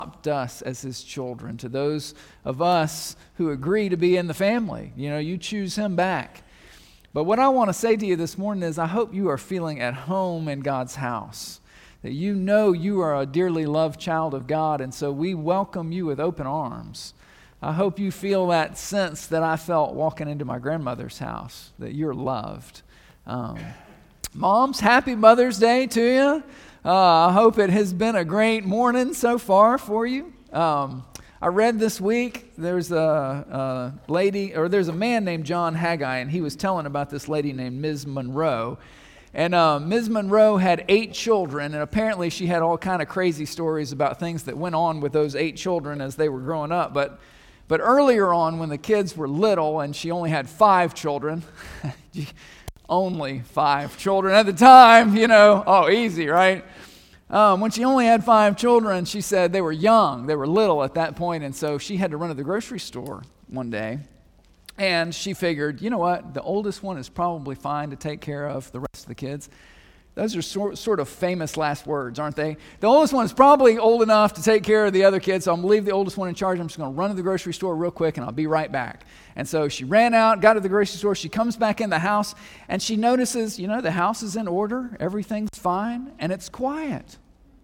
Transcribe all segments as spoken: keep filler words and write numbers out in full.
adopt us as his children. To those of us who agree to be in the family, you know, you choose him back. But what I want to say to you this morning is I hope you are feeling at home in God's house, that you know you are a dearly loved child of God, and so we welcome you with open arms. I hope you feel that sense that I felt walking into my grandmother's house, that you're loved. Um, moms, happy Mother's Day to you. Uh, I hope it has been a great morning so far for you. Um, I read this week, there's a, a lady, or there's a man named John Haggai, and he was telling about this lady named Miz Monroe. And uh, Miz Monroe had eight children, and apparently she had all kind of crazy stories about things that went on with those eight children as they were growing up. But but earlier on, when the kids were little, and she only had five children, only five children at the time, you know, oh, easy, right? Um, when she only had five children, she said they were young, they were little at that point, and so she had to run to the grocery store one day, and she figured, you know what, the oldest one is probably fine to take care of the rest of the kids. Those are sort, sort of famous last words, aren't they? The oldest one is probably old enough to take care of the other kids, so I'm going to leave the oldest one in charge. I'm just going to run to the grocery store real quick, and I'll be right back. And so she ran out, got to the grocery store. She comes back in the house, and she notices, you know, the house is in order. Everything's fine, and it's quiet.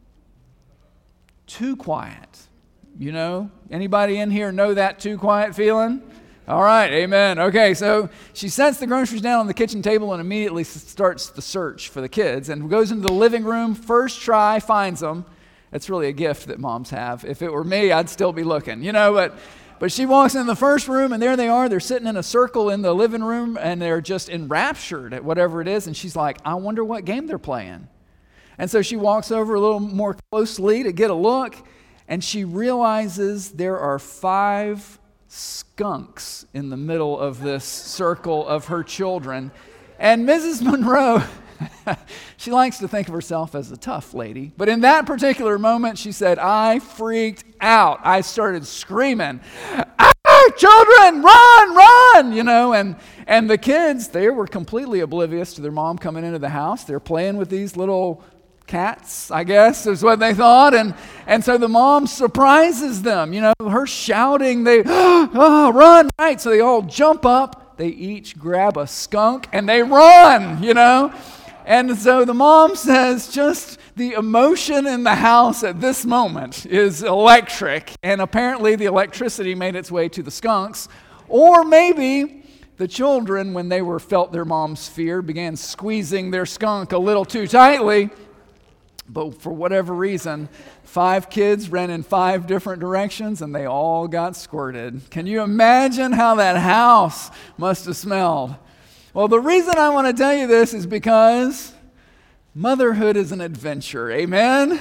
Too quiet. You know, anybody in here know that too quiet feeling? All right, amen. Okay, so she sets the groceries down on the kitchen table and immediately starts the search for the kids and goes into the living room, first try, finds them. That's really a gift that moms have. If it were me, I'd still be looking, you know, but but she walks in the first room and there they are. They're sitting in a circle in the living room and they're just enraptured at whatever it is. And she's like, I wonder what game they're playing. And so she walks over a little more closely to get a look, and she realizes there are five skunks in the middle of this circle of her children. And Missus Monroe, she likes to think of herself as a tough lady, but in that particular moment, she said, I freaked out. I started screaming, ah, children, run, run, you know, and, and the kids, they were completely oblivious to their mom coming into the house. They're playing with these little cats, I guess, is what they thought. And and so the mom surprises them, you know, her shouting, they, oh, run, right? So they all jump up, they each grab a skunk, and they run, you know. And so the mom says just the emotion in the house at this moment is electric. And apparently the electricity made its way to the skunks. Or maybe the children, when they were felt their mom's fear, began squeezing their skunk a little too tightly. But for whatever reason, five kids ran in five different directions and they all got squirted. Can you imagine how that house must have smelled? Well, the reason I want to tell you this is because motherhood is an adventure. Amen?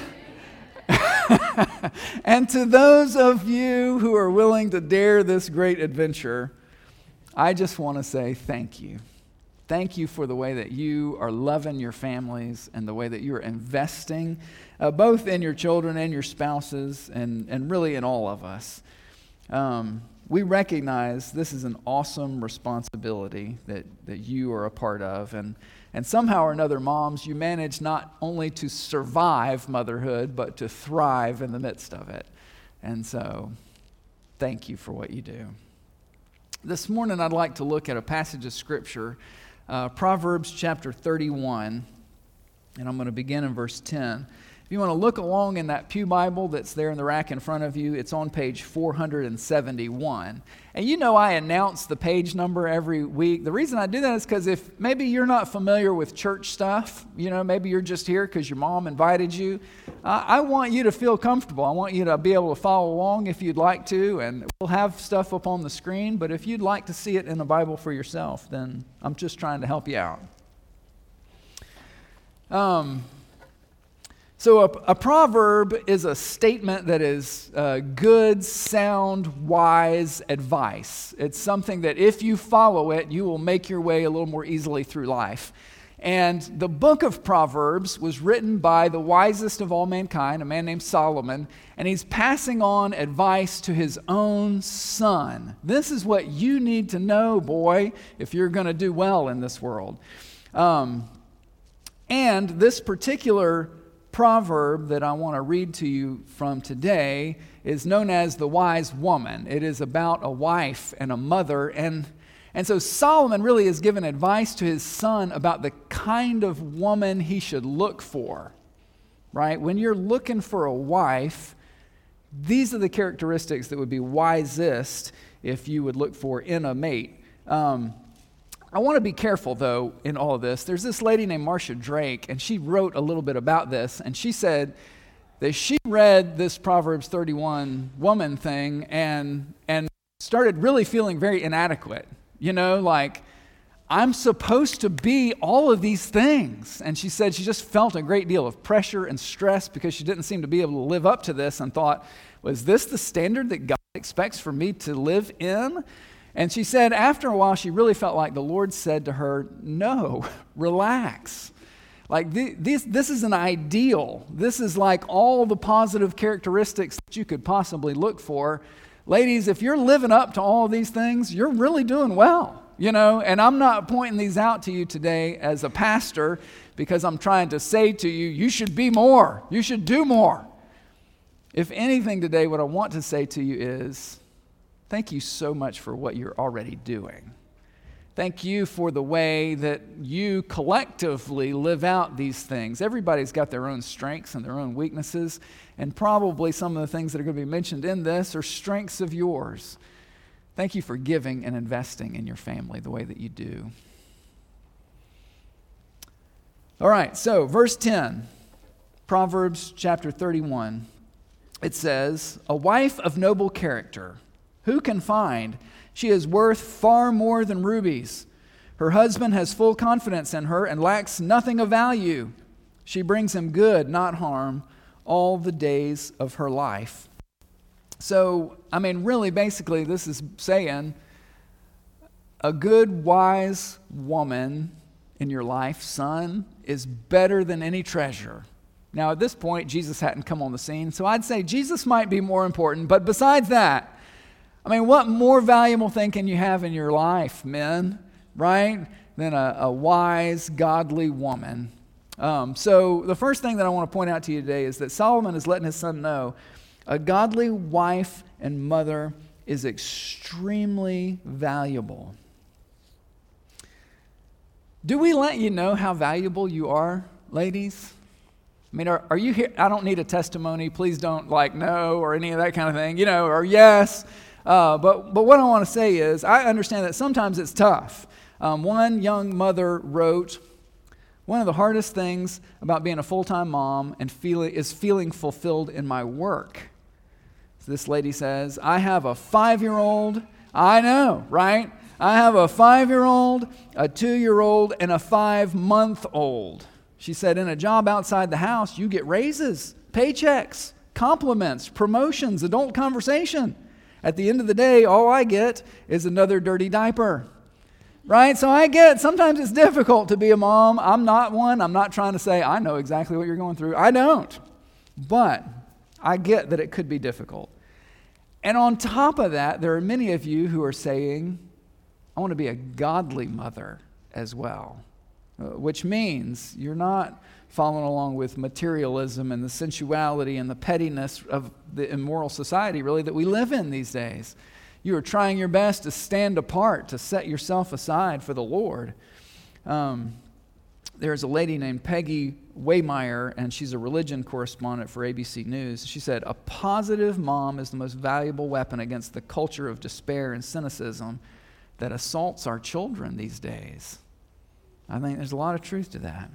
And to those of you who are willing to dare this great adventure, I just want to say thank you. Thank you for the way that you are loving your families and the way that you are investing uh, both in your children and your spouses and, and really in all of us. Um, we recognize this is an awesome responsibility that, that you are a part of. And, and somehow or another, moms, you manage not only to survive motherhood, but to thrive in the midst of it. And so, thank you for what you do. This morning, I'd like to look at a passage of Scripture, Uh, Proverbs chapter thirty-one, and I'm going to begin in verse ten. If you want to look along in that pew Bible that's there in the rack in front of you, it's on page four hundred seventy-one. And you know I announce the page number every week. The reason I do that is because if maybe you're not familiar with church stuff, you know, maybe you're just here because your mom invited you, uh, I want you to feel comfortable. I want you to be able to follow along if you'd like to, and we'll have stuff up on the screen, but if you'd like to see it in the Bible for yourself, then I'm just trying to help you out. Um... So a, a proverb is a statement that is uh, good, sound, wise advice. It's something that if you follow it, you will make your way a little more easily through life. And the book of Proverbs was written by the wisest of all mankind, a man named Solomon, and he's passing on advice to his own son. This is what you need to know, boy, if you're going to do well in this world. Um, and this particular proverb that I want to read to you from today is known as the wise woman. It is about a wife and a mother, and and so Solomon really is giving advice to his son about the kind of woman he should look for, right? When you're looking for a wife, these are the characteristics that would be wisest if you would look for in a mate. Um, I want to be careful, though, in all of this. There's this lady named Marcia Drake, and she wrote a little bit about this, and she said that she read this Proverbs thirty-one woman thing and and started really feeling very inadequate. You know, like, I'm supposed to be all of these things. And she said she just felt a great deal of pressure and stress because she didn't seem to be able to live up to this, and thought, was this the standard that God expects for me to live in? And she said after a while, she really felt like the Lord said to her, no, relax. Like th- this, this is an ideal. This is like all the positive characteristics that you could possibly look for. Ladies, if you're living up to all these things, you're really doing well, you know, and I'm not pointing these out to you today as a pastor because I'm trying to say to you, you should be more, you should do more. If anything today, what I want to say to you is, thank you so much for what you're already doing. Thank you for the way that you collectively live out these things. Everybody's got their own strengths and their own weaknesses, and probably some of the things that are going to be mentioned in this are strengths of yours. Thank you for giving and investing in your family the way that you do. All right, so verse ten, Proverbs chapter thirty-one. It says, a wife of noble character, who can find? She is worth far more than rubies. Her husband has full confidence in her and lacks nothing of value. She brings him good, not harm, all the days of her life. So, I mean, really, basically, this is saying a good, wise woman in your life, son, is better than any treasure. Now, at this point, Jesus hadn't come on the scene, so I'd say Jesus might be more important, but besides that, I mean, what more valuable thing can you have in your life, men, right, than a, a wise, godly woman? Um, so the first thing that I want to point out to you today is that Solomon is letting his son know a godly wife and mother is extremely valuable. Do we let you know how valuable you are, ladies? I mean, are, are you here? I don't need a testimony. Please don't like no or any of that kind of thing, you know, or yes. Uh, but but what I want to say is I understand that sometimes it's tough. Um, one young mother wrote, one of the hardest things about being a full-time mom and feeling is feeling fulfilled in my work. So this lady says, I have a five-year-old. I know, right? I have a five-year-old, a two-year-old, and a five-month-old. She said, in a job outside the house, you get raises, paychecks, compliments, promotions, adult conversation. At the end of the day, all I get is another dirty diaper, right? So I get, sometimes it's difficult to be a mom. I'm not one. I'm not trying to say, I know exactly what you're going through. I don't. But I get that it could be difficult. And on top of that, there are many of you who are saying, I want to be a godly mother as well, uh, which means you're not following along with materialism and the sensuality and the pettiness of the immoral society, really, that we live in these days. You are trying your best to stand apart, to set yourself aside for the Lord. Um, there's a lady named Peggy Waymeyer, and she's a religion correspondent for A B C News. She said, a positive mom is the most valuable weapon against the culture of despair and cynicism that assaults our children these days. I think there's a lot of truth to that.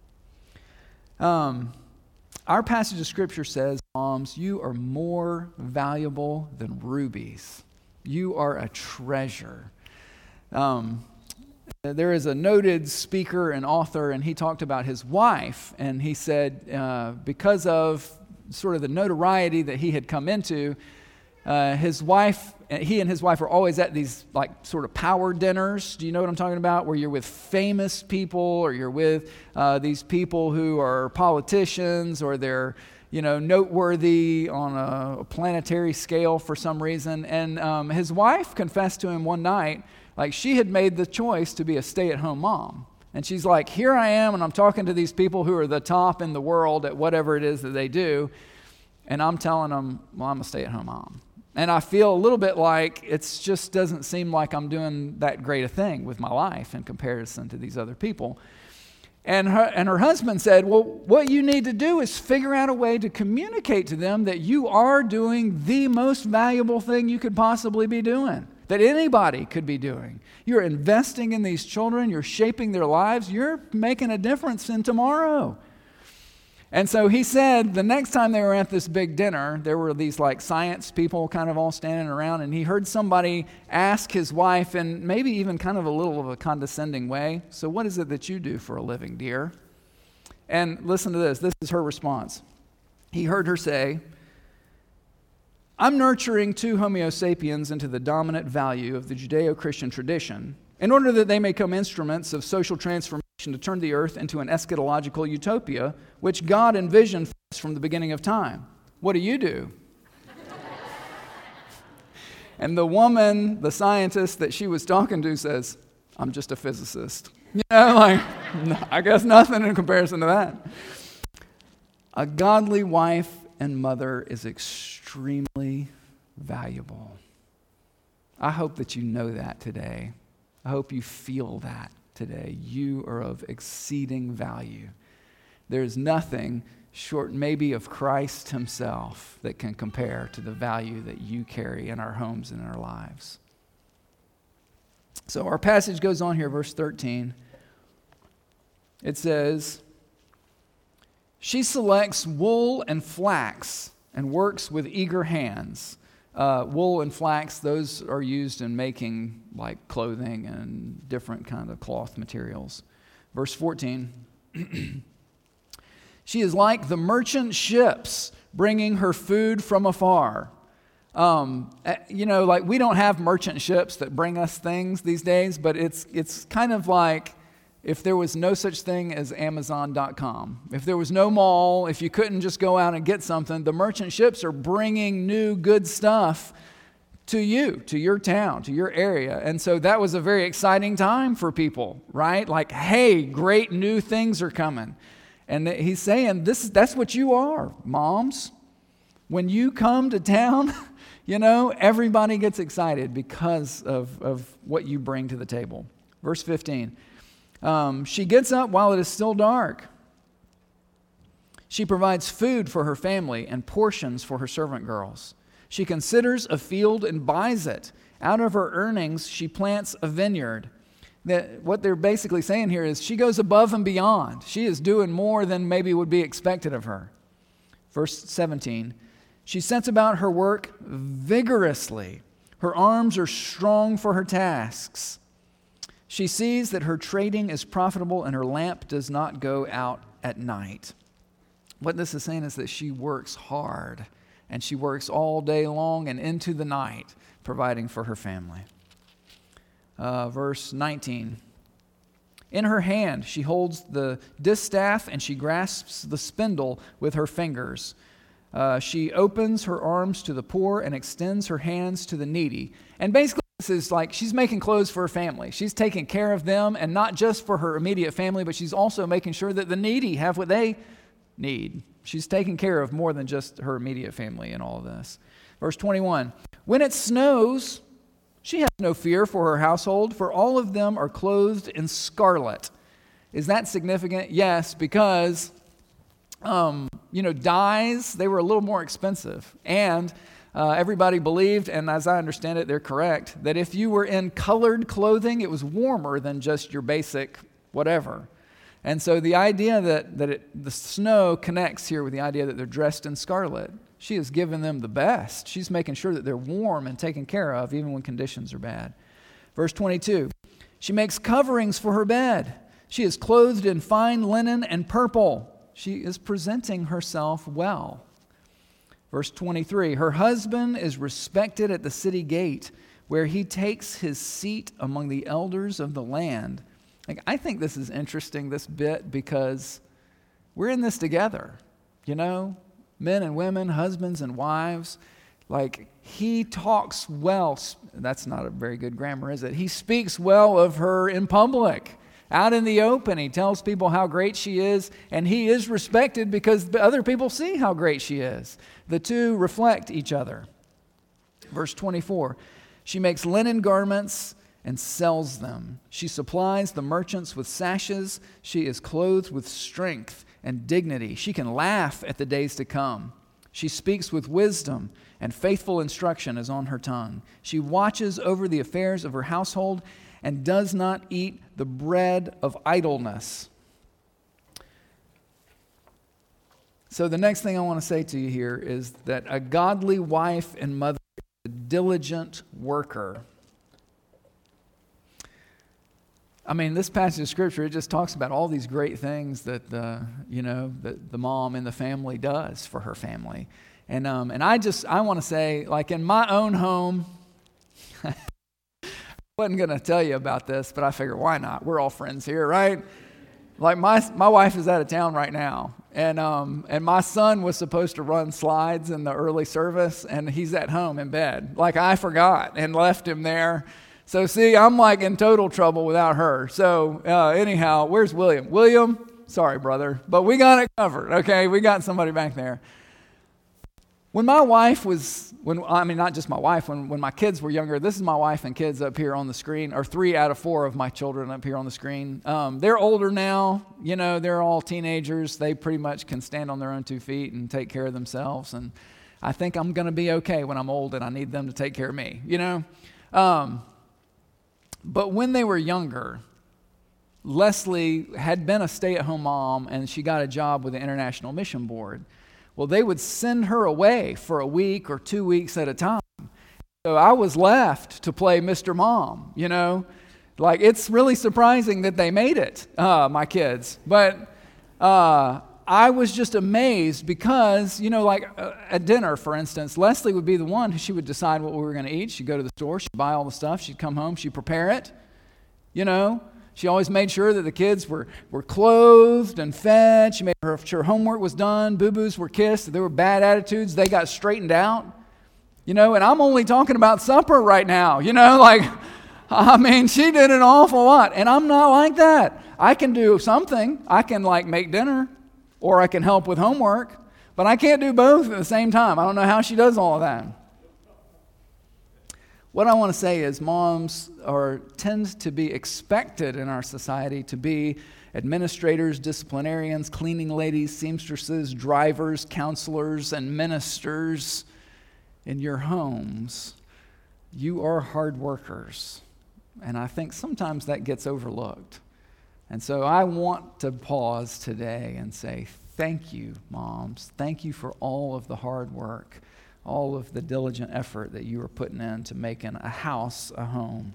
Um, our passage of Scripture says, moms, you are more valuable than rubies. You are a treasure. Um, there is a noted speaker and author, and he talked about his wife, and he said uh, because of sort of the notoriety that he had come into, uh, his wife, he and his wife are always at these like sort of power dinners. Do you know what I'm talking about? Where you're with famous people, or you're with uh, these people who are politicians, or they're, you know, noteworthy on a planetary scale for some reason. And um, his wife confessed to him one night, like she had made the choice to be a stay-at-home mom. And she's like, here I am, and I'm talking to these people who are the top in the world at whatever it is that they do, and I'm telling them, well, I'm a stay-at-home mom. And I feel a little bit like it just doesn't seem like I'm doing that great a thing with my life in comparison to these other people. And her, and her husband said, well, what you need to do is figure out a way to communicate to them that you are doing the most valuable thing you could possibly be doing, that anybody could be doing. You're investing in these children. You're shaping their lives. You're making a difference in tomorrow. And so he said the next time they were at this big dinner, there were these like science people kind of all standing around, and he heard somebody ask his wife in maybe even kind of a little of a condescending way, so what is it that you do for a living, dear? And listen to this. This is her response. He heard her say, I'm nurturing two Homo sapiens into the dominant value of the Judeo-Christian tradition in order that they may become instruments of social transformation to turn the earth into an eschatological utopia, which God envisioned for us from the beginning of time. What do you do? And the woman, the scientist that she was talking to says, I'm just a physicist. You know, like, I guess nothing in comparison to that. A godly wife and mother is extremely valuable. I hope that you know that today. I hope you feel that today. You are of exceeding value. There's nothing short maybe of Christ himself that can compare to the value that you carry in our homes and in our lives. So our passage goes on here, verse thirteen. It says, she selects wool and flax and works with eager hands. Uh, wool and flax, those are used in making like clothing and different kind of cloth materials. Verse fourteen, she is like the merchant ships bringing her food from afar. Um, you know, like we don't have merchant ships that bring us things these days, but it's it's kind of like if there was no such thing as Amazon dot com, if there was no mall, if you couldn't just go out and get something, the merchant ships are bringing new good stuff to you, to your town, to your area. And so that was a very exciting time for people, right? Like, hey, great new things are coming. And he's saying, this that's what you are, moms. When you come to town, you know, everybody gets excited because of, of what you bring to the table. Verse fifteen. Um, she gets up while it is still dark. She provides food for her family and portions for her servant girls. She considers a field and buys it. Out of her earnings, she plants a vineyard. That what they're basically saying here is she goes above and beyond. She is doing more than maybe would be expected of her. Verse seventeen, she sets about her work vigorously. Her arms are strong for her tasks. She sees that her trading is profitable and her lamp does not go out at night. What this is saying is that she works hard and she works all day long and into the night, providing for her family. Uh, verse nineteen. In her hand she holds the distaff and she grasps the spindle with her fingers. Uh, she opens her arms to the poor and extends her hands to the needy. And basically, this is like she's making clothes for her family. She's taking care of them, and not just for her immediate family, but she's also making sure that the needy have what they need. She's taking care of more than just her immediate family in all of this. Verse twenty-one, when it snows, she has no fear for her household, for all of them are clothed in scarlet. Is that significant? Yes, because, um, you know, dyes, they were a little more expensive. And Uh, everybody believed, and as I understand it, they're correct, that if you were in colored clothing, it was warmer than just your basic whatever. And so the idea that, that it, the snow connects here with the idea that they're dressed in scarlet. She has given them the best. She's making sure that they're warm and taken care of, even when conditions are bad. Verse twenty-two, she makes coverings for her bed. She is clothed in fine linen and purple. She is presenting herself well. Verse twenty-three, her husband is respected at the city gate, where he takes his seat among the elders of the land. Like, I think this is interesting, this bit, because we're in this together, you know, men and women, husbands and wives. Like, he talks well. That's not a very good grammar, is it? He speaks well of her in public. out in the open. He tells people how great she is, and he is respected because the other people see how great she is. The two reflect each other. Verse twenty-four, she makes linen garments and sells them. She supplies the merchants with sashes. She is clothed with strength and dignity. She can laugh at the days to come. She speaks with wisdom, and faithful instruction is on her tongue. She watches over the affairs of her household and does not eat the bread of idleness. So the next thing I want to say to you here is that a godly wife and mother is a diligent worker. I mean, this passage of Scripture, it just talks about all these great things that the, you know, that the mom in the family does for her family. And um, and I just, I want to say, like in my own home, I wasn't going to tell you about this, but I figured, why not? We're all friends here, right? Like my my wife is out of town right now. And um and my son was supposed to run slides in the early service, and he's at home in bed. Like I forgot and left him there. So see, I'm like in total trouble without her. So uh, anyhow, where's William? William, sorry, brother, but we got it covered. Okay, we got somebody back there. When my wife was, when I mean not just my wife, when when my kids were younger, this is my wife and kids up here on the screen, or three out of four of my children up here on the screen. Um, they're older now, you know, they're all teenagers. They pretty much can stand on their own two feet and take care of themselves. And I think I'm going to be okay when I'm old and I need them to take care of me, you know. Um, But when they were younger, Leslie had been a stay-at-home mom, and she got a job with the International Mission Board. Well, they would send her away for a week or two weeks at a time. So I was left to play Mister Mom, you know. Like, it's really surprising that they made it, uh, my kids. But uh, I was just amazed because, you know, like uh, at dinner, for instance, Leslie would be the one who she would decide what we were going to eat. She'd go to the store, she'd buy all the stuff, she'd come home, she'd prepare it, you know. She always made sure that the kids were, were clothed and fed. She made sure homework was done, boo-boos were kissed, if there were bad attitudes, they got straightened out, you know. And I'm only talking about supper right now, you know, like, I mean, she did an awful lot, and I'm not like that. I can do something. I can, like, make dinner, or I can help with homework, but I can't do both at the same time. I don't know how she does all of that. What I want to say is moms are tend to be expected in our society to be administrators, disciplinarians, cleaning ladies, seamstresses, drivers, counselors, and ministers in your homes. You are hard workers, and I think sometimes that gets overlooked. And so I want to pause today and say, thank you, moms. Thank you for all of the hard work, all of the diligent effort that you are putting into making a house a home.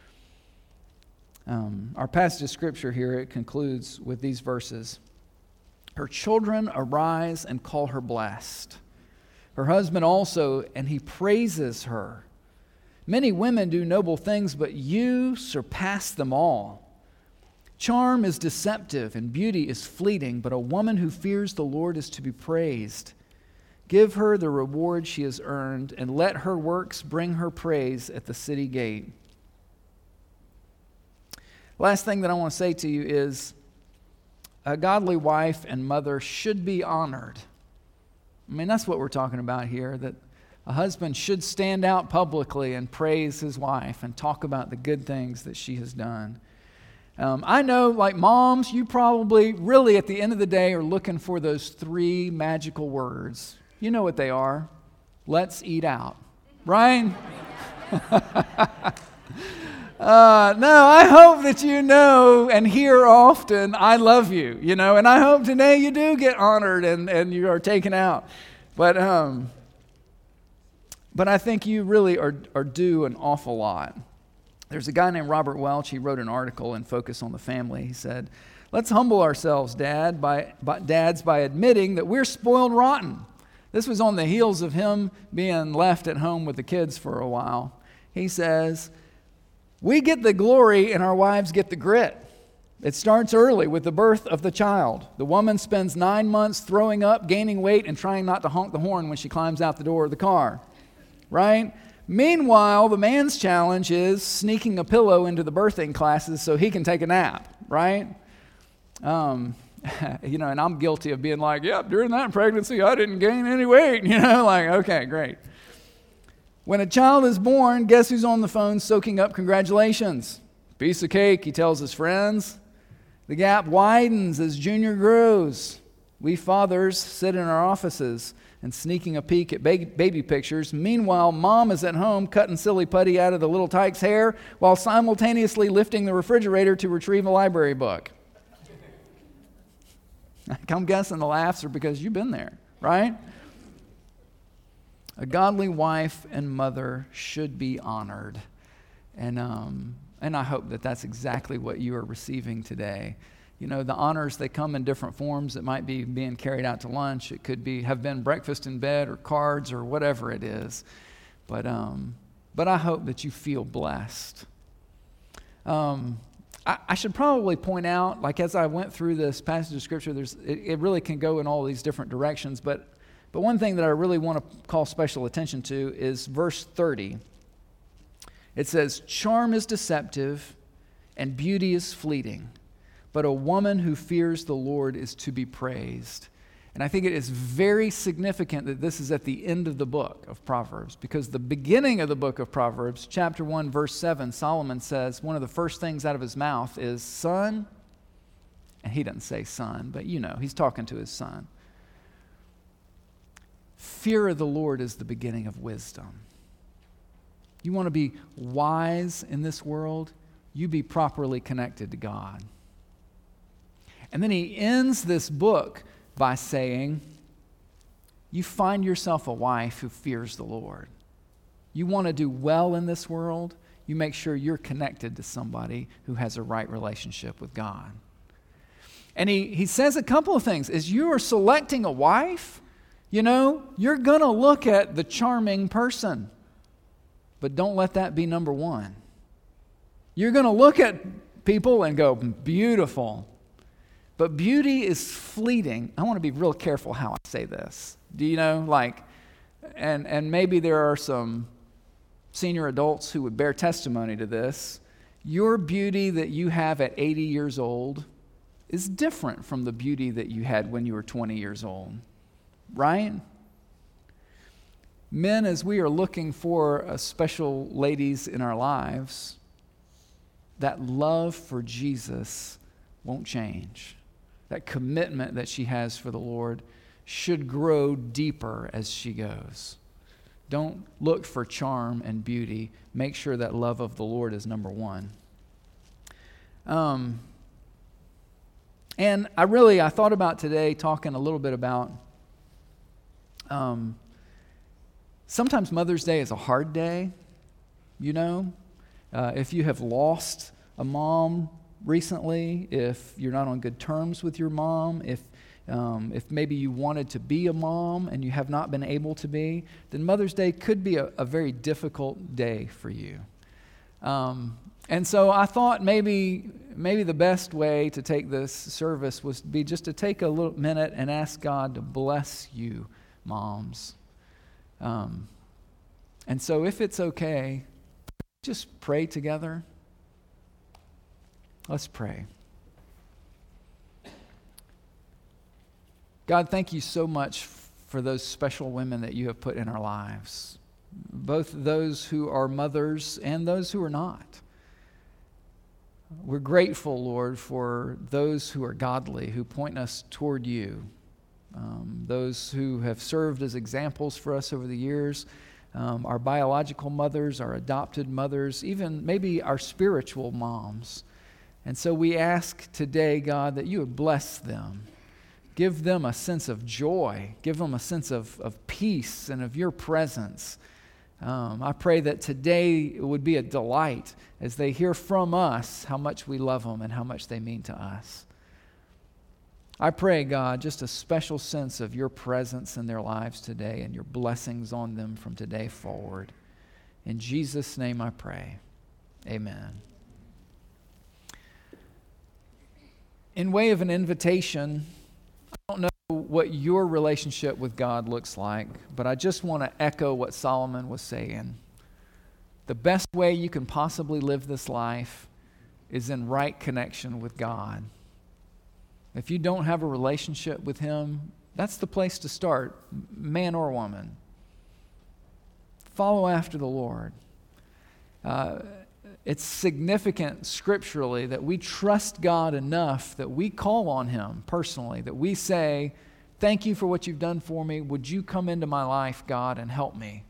Um, our passage of Scripture here, it concludes with these verses. Her children arise and call her blessed. Her husband also, and he praises her. Many women do noble things, but you surpass them all. Charm is deceptive and beauty is fleeting, but a woman who fears the Lord is to be praised. Give her the reward she has earned, and let her works bring her praise at the city gate. Last thing that I want to say to you is a godly wife and mother should be honored. I mean, that's what we're talking about here, that a husband should stand out publicly and praise his wife and talk about the good things that she has done. Um, I know, like moms, you probably really at the end of the day are looking for those three magical words. You know what they are. Let's eat out. Right? uh, no, I hope that you know and hear often, I love you, you know, and I hope today you do get honored and, and you are taken out. But um, but I think you really are, are due an awful lot. There's a guy named Robert Welch. He wrote an article in Focus on the Family. He said, let's humble ourselves, Dad, by, by dads, by admitting that we're spoiled rotten. This was on the heels of him being left at home with the kids for a while. He says, we get the glory and our wives get the grit. It starts early with the birth of the child. The woman spends nine months throwing up, gaining weight, and trying not to honk the horn when she climbs out the door of the car. Right? Meanwhile, the man's challenge is sneaking a pillow into the birthing classes so he can take a nap. right? Um, you know, and I'm guilty of being like, yep, during that pregnancy, I didn't gain any weight. You know, like, okay, great. When a child is born, guess who's on the phone soaking up congratulations? Piece of cake, he tells his friends. The gap widens as Junior grows. We fathers sit in our offices and sneaking a peek at baby, baby pictures. Meanwhile, mom is at home cutting silly putty out of the little tyke's hair while simultaneously lifting the refrigerator to retrieve a library book. I'm guessing the laughs are because you've been there, right? A godly wife and mother should be honored. And, um, and I hope that that's exactly what you are receiving today. You know, the honors, they come in different forms. It might be being carried out to lunch. It could be have been breakfast in bed or cards or whatever it is. But, um, but I hope that you feel blessed. Um, I, I should probably point out, like as I went through this passage of Scripture, there's it, it really can go in all these different directions. But, but one thing that I really want to call special attention to is verse thirty. It says, "Charm is deceptive and beauty is fleeting, but a woman who fears the Lord is to be praised." And I think it is very significant that this is at the end of the book of Proverbs, because the beginning of the book of Proverbs, chapter one, verse seven, Solomon says one of the first things out of his mouth is, "Son," and he doesn't say son, but you know, he's talking to his son. Fear of the Lord is the beginning of wisdom. You want to be wise in this world? You be properly connected to God. And then he ends this book by saying, you find yourself a wife who fears the Lord. You want to do well in this world? You make sure you're connected to somebody who has a right relationship with God. And he, he says a couple of things. As you are selecting a wife, you know, you're going to look at the charming person. But don't let that be number one. You're going to look at people and go, beautiful. But beauty is fleeting. I want to be real careful how I say this. Do you know, like, and, and maybe there are some senior adults who would bear testimony to this. Your beauty that you have at eighty years old is different from the beauty that you had when you were twenty years old, right? Men, as we are looking for uh, special ladies in our lives, that love for Jesus won't change. That commitment that she has for the Lord should grow deeper as she goes. Don't look for charm and beauty. Make sure that love of the Lord is number one. Um, and I really, I thought about today talking a little bit about um, sometimes Mother's Day is a hard day, you know. Uh, if you have lost a mom recently, if you're not on good terms with your mom, if um, if maybe you wanted to be a mom and you have not been able to be, then Mother's Day could be a, a very difficult day for you. Um, and so I thought maybe maybe the best way to take this service was to be just to take a little minute and ask God to bless you, moms. Um, and so if it's okay, just pray together. Let's pray. God, thank you so much for those special women that you have put in our lives, both those who are mothers and those who are not. We're grateful, Lord, for those who are godly, who point us toward you, um, those who have served as examples for us over the years, um, our biological mothers, our adopted mothers, even maybe our spiritual moms. And so we ask today, God, that you would bless them. Give them a sense of joy. Give them a sense of, of peace and of your presence. Um, I pray that today it would be a delight as they hear from us how much we love them and how much they mean to us. I pray, God, just a special sense of your presence in their lives today and your blessings on them from today forward. In Jesus' name I pray. Amen. In way of an invitation, I don't know what your relationship with God looks like, but I just want to echo what Solomon was saying. The best way you can possibly live this life is in right connection with God. If you don't have a relationship with Him, that's the place to start, man or woman. Follow after the Lord. Uh, it's significant scripturally that we trust God enough that we call on Him personally, that we say, thank you for what you've done for me. Would you come into my life, God, and help me?